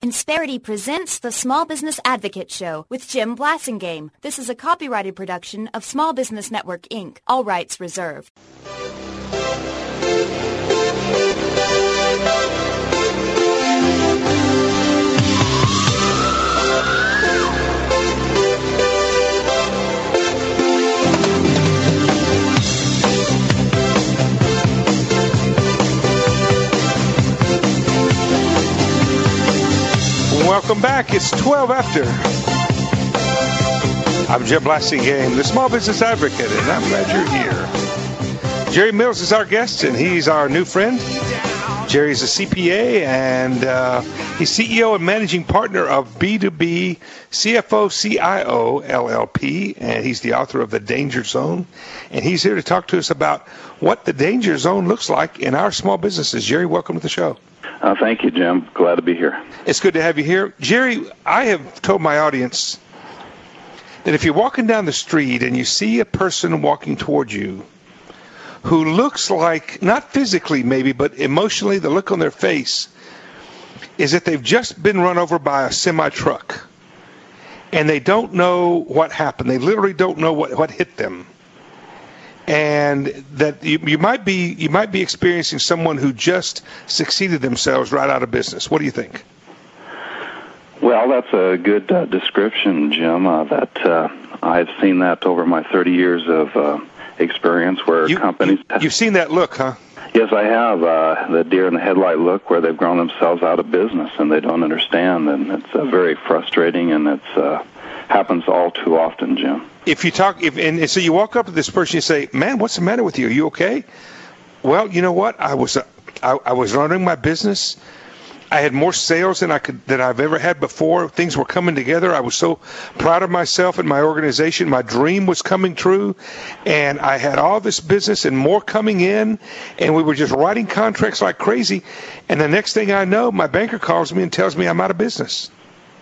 Insperity presents the Small Business Advocate Show with Jim Blasingame. This is a copyrighted production of Small Business Network, Inc. All rights reserved. Welcome back. It's 12 after. I'm Jim Blasingame, the Small Business Advocate, and I'm glad you're here. Jerry Mills is our guest, and he's our new friend. Jerry's a CPA, and he's CEO and managing partner of B2B CFO CIO LLP, and he's the author of The Danger Zone. And he's here to talk to us about what the danger zone looks like in our small businesses. Jerry, welcome to the show. Thank you, Jim. Glad to be here. It's good to have you here. Jerry, I have told my audience that if you're walking down the street and you see a person walking towards you who looks like, not physically maybe, but emotionally, the look on their face is that they've just been run over by a semi-truck and they don't know what happened. They literally don't know what hit them. And that you might be experiencing someone who just succeeded themselves right out of business. What do you think? Well, that's a good description, Jim. I've seen that over my 30 years of experience where companies... You've seen that look, huh? Yes, I have. The deer in the headlight look where they've grown themselves out of business and they don't understand. And it's very frustrating, and it's happens all too often, Jim. So you walk up to this person and you say, "Man, what's the matter with you? Are you okay?" Well, you know what? I was running my business. I had more sales than I've ever had before. Things were coming together. I was so proud of myself and my organization. My dream was coming true, and I had all this business and more coming in, and we were just writing contracts like crazy. And the next thing I know, my banker calls me and tells me I'm out of business.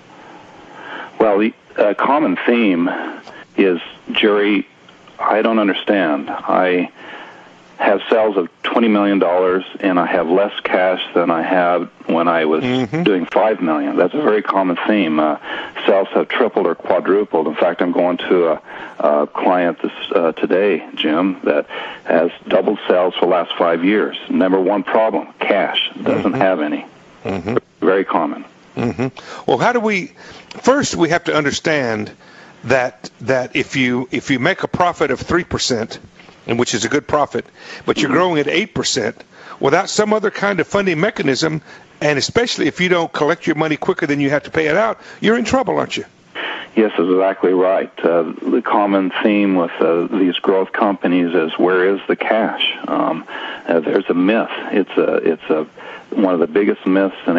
Well, the common theme is, Jerry, I don't understand. I have sales of $20 million, and I have less cash than I had when I was doing $5 million. That's a very common theme. Sales have tripled or quadrupled. In fact, I'm going to a client today, Jim, that has doubled sales for the last 5 years. Number one problem, cash. Doesn't have any. Very common. Well, first we have to understand that if you make a profit of 3%, and which is a good profit, but you're growing at 8%, without some other kind of funding mechanism, and especially if you don't collect your money quicker than you have to pay it out, you're in trouble, aren't you? Yes, that's exactly right. The common theme with these growth companies is, where is the cash? There's a myth. It's one of the biggest myths in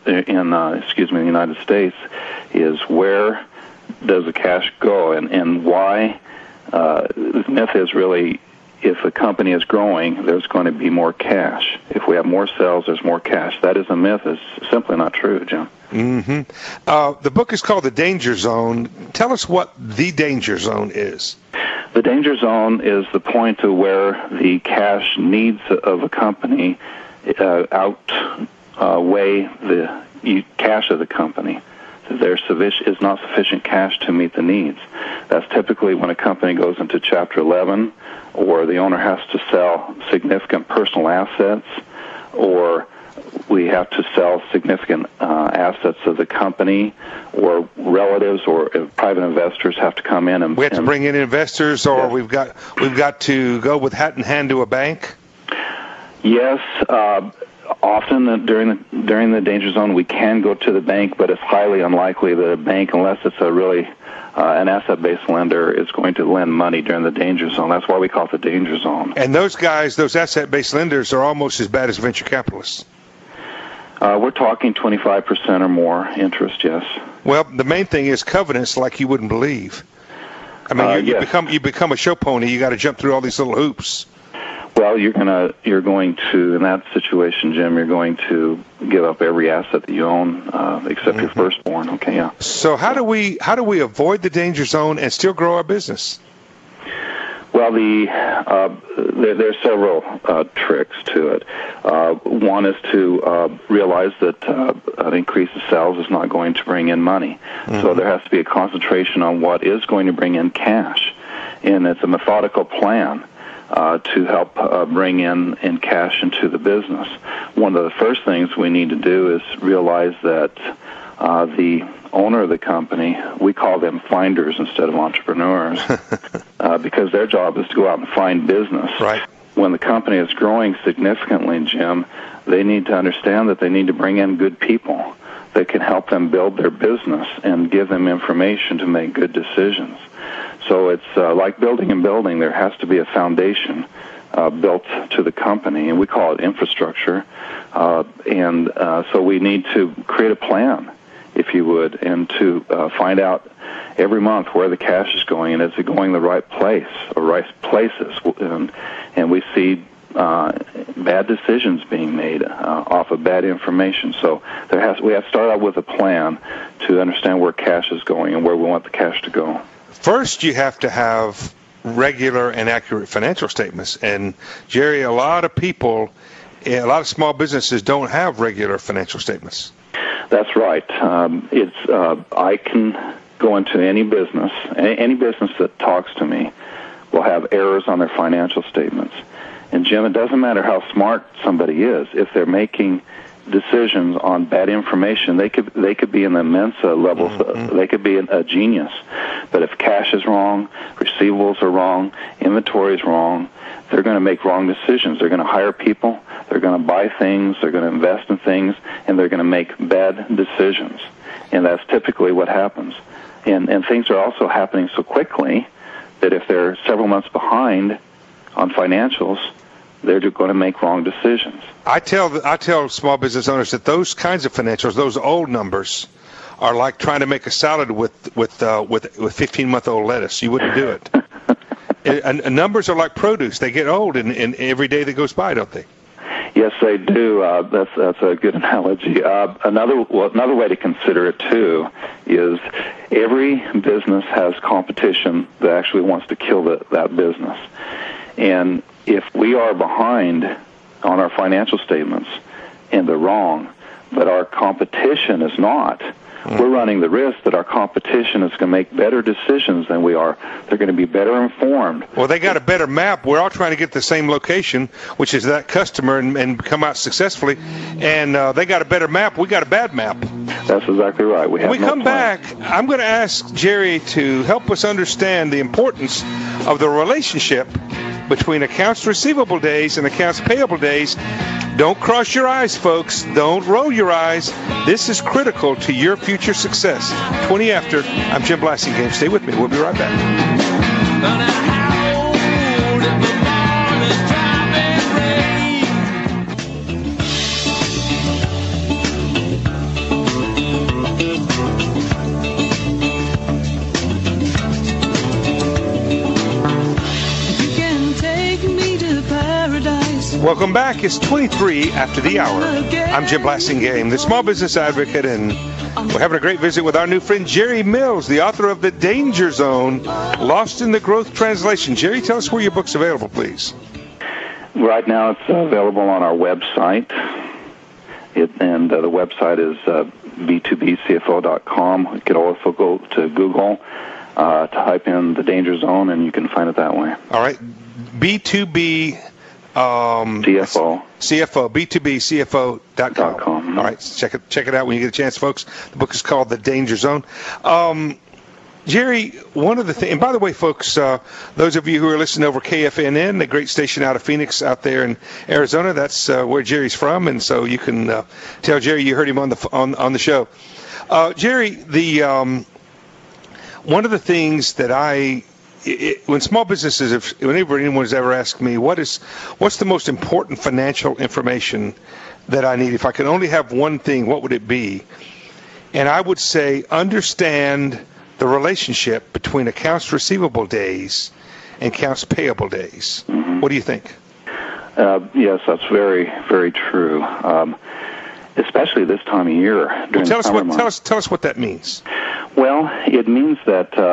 the United States is, where does the cash go, and why? The myth is really, if a company is growing, there's going to be more cash. If we have more sales, there's more cash. That is a myth. It's simply not true, Jim. The book is called The Danger Zone. Tell us what the Danger Zone is. The danger zone is the point to where the cash needs of a company outweigh the cash of the company. There is not sufficient cash to meet the needs. That's typically when a company goes into Chapter 11, or the owner has to sell significant personal assets, or we have to sell significant assets of the company, or relatives or private investors have to come in and we have to bring in investors, or we've got to go with hat in hand to a bank. Yes. Often during the danger zone, we can go to the bank, but it's highly unlikely that a bank, unless it's a really an asset-based lender, is going to lend money during the danger zone. That's why we call it the danger zone. And those asset-based lenders, are almost as bad as venture capitalists. We're talking 25% or more interest, yes. Well, the main thing is covenants like you wouldn't believe. I mean, you become a show pony. You got to jump through all these little hoops. Well, you're going to, in that situation, Jim, you're going to give up every asset that you own, except your firstborn. Okay, yeah. So how do we avoid the danger zone and still grow our business? Well, there are several tricks to it. One is to realize that an increase in sales is not going to bring in money. Mm-hmm. So there has to be a concentration on what is going to bring in cash. And it's a methodical plan to help bring in cash into the business. One of the first things we need to do is realize that the owner of the company, we call them finders instead of entrepreneurs, because their job is to go out and find business. Right. When the company is growing significantly, Jim, they need to understand that they need to bring in good people that can help them build their business and give them information to make good decisions. So it's like building and building. There has to be a foundation built to the company, and we call it infrastructure. So we need to create a plan, if you would, and to find out every month where the cash is going, and is it going the right place or right places. And we see bad decisions being made off of bad information. So we have to start out with a plan to understand where cash is going and where we want the cash to go. First, you have to have regular and accurate financial statements. And, Jerry, a lot of people, a lot of small businesses don't have regular financial statements. That's right. I can go into any business that talks to me will have errors on their financial statements. And, Jim, it doesn't matter how smart somebody is. If they're making decisions on bad information, they could be in the Mensa levels. Mm-hmm. They could be a genius. But if cash is wrong, receivables are wrong, inventory is wrong, they're going to make wrong decisions. They're going to hire people, they're going to buy things, they're going to invest in things, and they're going to make bad decisions. And that's typically what happens. And things are also happening so quickly that if they're several months behind on financials, they're going to make wrong decisions. I tell small business owners that those kinds of financials, those old numbers, are like trying to make a salad with 15-month-old lettuce. You wouldn't do it. And numbers are like produce; they get old in every day that goes by, don't they? Yes, they do. That's a good analogy. Another way to consider it too is every business has competition that actually wants to kill that business, and if we are behind on our financial statements and they're wrong, but our competition is not, we're running the risk that our competition is going to make better decisions than we are. They're going to be better informed. Well, they got a better map. We're all trying to get the same location, which is that customer, and come out successfully. And they got a better map. We got a bad map. That's exactly right. When we come back, I'm going to ask Jerry to help us understand the importance of the relationship between accounts receivable days and accounts payable days. Don't cross your eyes, folks. Don't roll your eyes. This is critical to your future success. 20 after. I'm Jim Blasingame. Stay with me. We'll be right back. Welcome back. It's 23 after the hour. I'm Jim Blasingame, the Small Business Advocate, and we're having a great visit with our new friend Jerry Mills, the author of The Danger Zone, Lost in the Growth Translation. Jerry, tell us where your book's available, please. Right now it's available on our website, and the website is b2bcfo.com. You can also go to Google, type in The Danger Zone, and you can find it that way. All right. B2B... CFO, b2bcfo.com. All right, check it out when you get a chance, folks. The book is called The Danger Zone. Jerry, one of the things, and by the way, folks, those of you who are listening over KFNN, the great station out of Phoenix out there in Arizona, that's where Jerry's from, and so you can tell Jerry you heard him on the show. Jerry, one of the things that when small businesses, whenever anyone's ever asked me, what's the most important financial information that I need? If I could only have one thing, what would it be? And I would say understand the relationship between accounts receivable days and accounts payable days. Mm-hmm. What do you think? Yes, that's very, very true. Especially this time of year. Tell us what that means. Well, it means that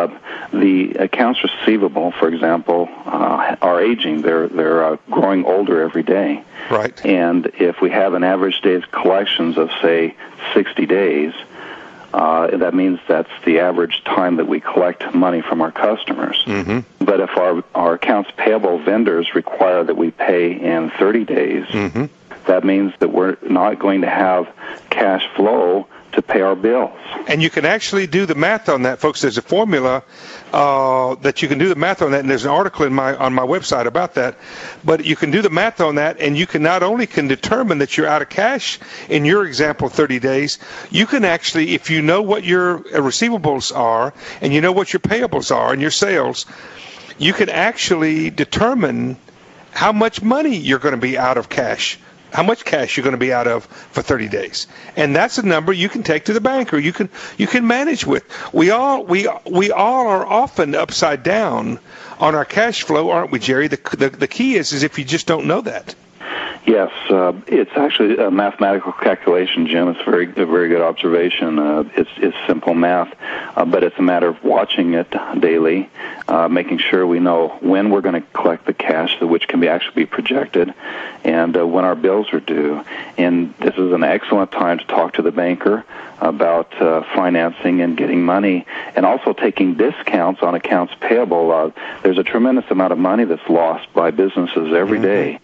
the accounts receivable, for example, are aging. They're growing older every day. Right. And if we have an average days collections of, say, 60 days, that means that's the average time that we collect money from our customers. Mm-hmm. But if our accounts payable vendors require that we pay in 30 days, mm-hmm. that means that we're not going to have cash flow to pay our bills. And you can actually do the math on that, folks. There's a formula that you can do the math on that, and there's an article on my website about that. But you can do the math on that, and you can not only can determine that you're out of cash in your example 30 days, you can actually, if you know what your receivables are and you know what your payables are and your sales, you can actually determine how much money you're going to be out of cash. How much cash you're going to be out of for 30 days. And that's a number you can take to the bank, or you can manage with. We all are often upside down on our cash flow, aren't we, Jerry? The key is if you just don't know that. Yes, it's actually a mathematical calculation, Jim. It's a very good observation. It's simple math, but it's a matter of watching it daily, making sure we know when we're going to collect the cash, which can actually be projected, and when our bills are due. And this is an excellent time to talk to the banker about financing and getting money, and also taking discounts on accounts payable. There's a tremendous amount of money that's lost by businesses every day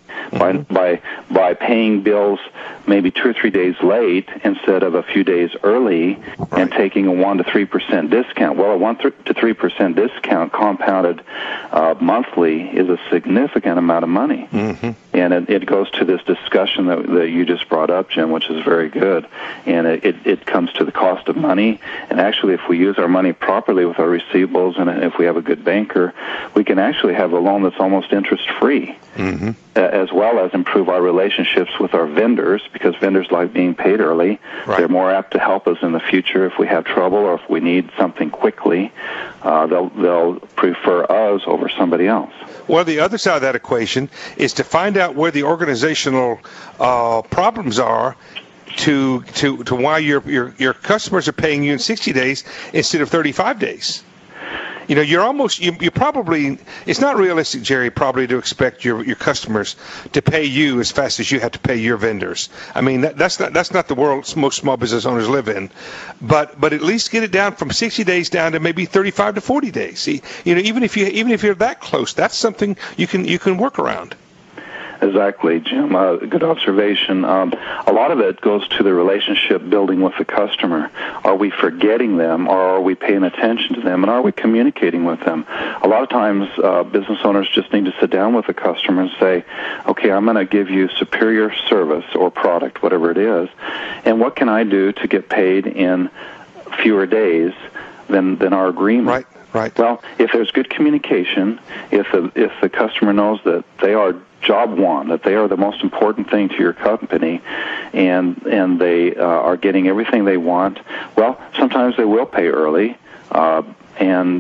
by paying bills maybe 2 or 3 days late instead of a few days early, and taking a 1 to 3% discount. Well, a 1 to 3% discount compounded monthly is a significant amount of money. Mm-hmm. And it goes to this discussion that you just brought up, Jim, which is very good. And it comes to the cost of money. And actually, if we use our money properly with our receivables, and if we have a good banker, we can actually have a loan that's almost interest-free, mm-hmm. As well as improve our relationships with our vendors, because vendors like being paid early. Right. They're more apt to help us in the future if we have trouble or if we need something quickly. They'll prefer us over somebody else. Well, the other side of that equation is to find out where the organizational problems are to why your customers are paying you in 60 days instead of 35 days. You know, you probably, it's not realistic, Jerry, probably to expect your customers to pay you as fast as you have to pay your vendors. I mean, that's not the world most small business owners live in. But at least get it down from 60 days down to maybe 35 to 40 days. See, you know, even if you're that close, that's something you can work around. Exactly, Jim. Good observation. A lot of it goes to the relationship building with the customer. Are we forgetting them, or are we paying attention to them, and are we communicating with them? A lot of times, business owners just need to sit down with the customer and say, okay, I'm going to give you superior service or product, whatever it is, and what can I do to get paid in fewer days than our agreement? Right. Right. Well, if there's good communication, if the customer knows that they are job one, that they are the most important thing to your company, and they are getting everything they want, well, sometimes they will pay early, and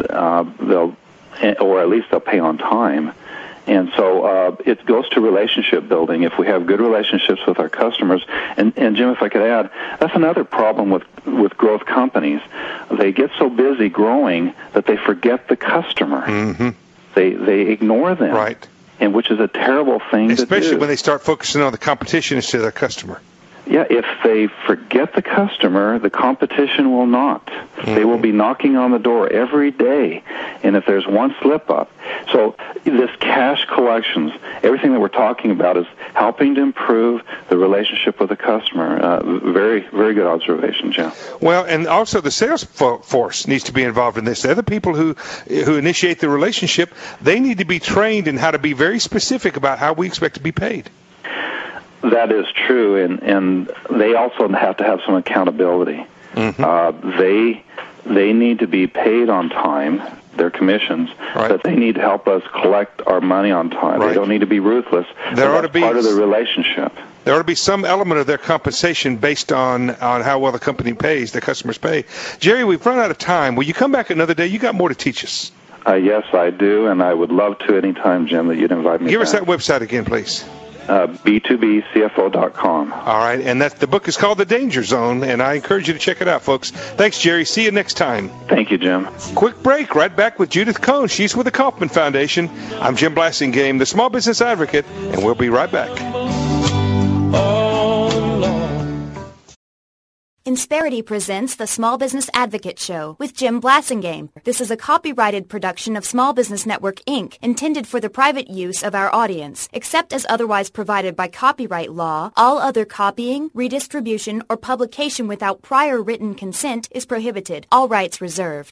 or at least they'll pay on time. And so it goes to relationship building. If we have good relationships with our customers, and Jim, if I could add, that's another problem with growth companies. They get so busy growing that they forget the customer. Mm-hmm. They ignore them. Right. And which is a terrible thing to do. Especially when they start focusing on the competition instead of their customer. Yeah, if they forget the customer, the competition will not. Mm-hmm. They will be knocking on the door every day, and if there's one slip-up. So this cash collections, everything that we're talking about is helping to improve the relationship with the customer. Very, very good observation, Jim. Well, and also the sales force needs to be involved in this. They're the people who initiate the relationship. They need to be trained in how to be very specific about how we expect to be paid. That is true, and they also have to have some accountability. Mm-hmm. They need to be paid on time, their commissions, right. but they need to help us collect our money on time. Right. They don't need to be ruthless. There ought to be part of the relationship. There ought to be some element of their compensation based on how well the company pays, the customers pay. Jerry, we've run out of time. Will you come back another day? You got more to teach us. Yes, I do, and I would love to anytime, Jim, that you'd invite me Give back. us that website again, please. b2bcfo.com. All right, and the book is called The Danger Zone, and I encourage you to check it out, folks. Thanks, Jerry. See you next time. Thank you, Jim. Quick break. Right back with Judith Cohn. She's with the Kauffman Foundation. I'm Jim Blasingame, the Small Business Advocate, and we'll be right back. Insperity presents the Small Business Advocate Show with Jim Blasingame. This is a copyrighted production of Small Business Network, Inc., intended for the private use of our audience. Except as otherwise provided by copyright law, all other copying, redistribution, or publication without prior written consent is prohibited. All rights reserved.